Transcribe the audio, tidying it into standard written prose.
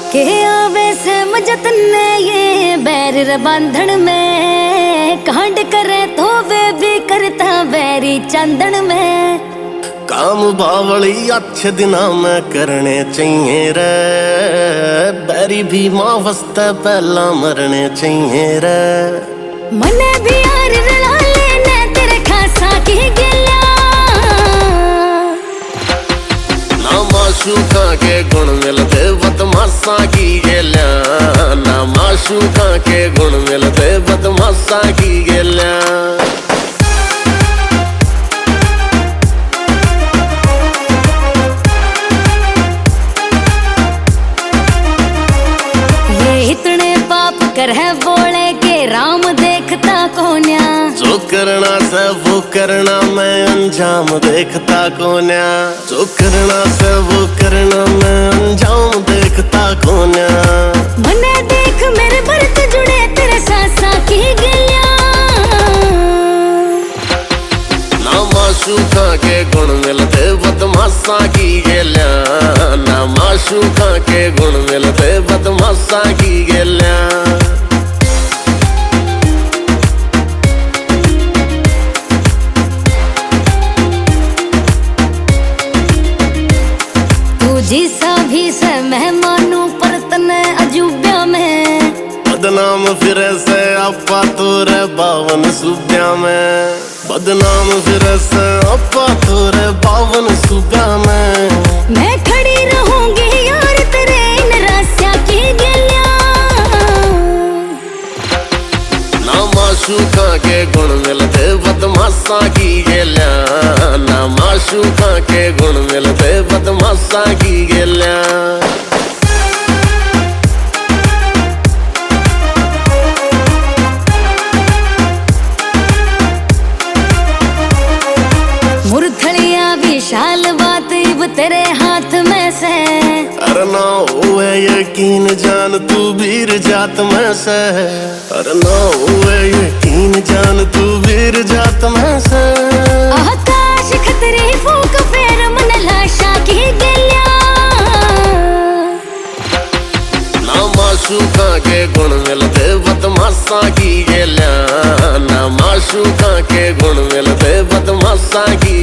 के आवे से मजतन ये बैर बांधन में कांड करे तो वे भी करता बैरी चंदन में। काम बावली अच्छे दिना में करने चाहिए रे, बैरी भी माँ वास्ते पहला मरने चाहिए रे। मने भी यार रला लेने तेरे खासा की गिला ना माशूका के गुण मिलते बदमाशा की गिला, ना माशूका के गुण मिलते बदमाशा की गिला। इतने पाप कर है बोले के राम देखता कोन्या, जो करना से वो करना मैं अंजाम देखता कोन्या, जो करना से वो करना मैं अंजाम देखता कोन्या। मने देख मेरे भरत जुड़े तेरे सासा की गिलिया, ना माशूका के गुण मिलते बदमाशा की गिलिया, ना माशूका के गुण मिलते बदमाशा की गिलिया। जिसा भी से मेहमानों पर तने अजूब्या में, बदनाम फिर से अपा तोरे 52 सूब्या में, बदनाम फिर से अपा तोरे 52 सूब्या में। मैं खड़ी रहूंगी यार तेरे इन रास्या की गिलिया, ना माशूका के गुण मिलते बदमाशा की गिलिया, ना माशूका के गुण मिलते बदमाशा की गिलिया। मुरथलिया विशाल बात इब तेरे हाथ में से, अरे ना हुए यकीन जान तू वीर जात में से, अरे ना हुए यकीन जान तू वीर जात में से। आकाश खतरे फूक फेर मन लाशा की गिलिया, ना माशूका के गुण मिलते बदमाशा की गिलिया, ना माशूका के गुण मिलते बदमाशा की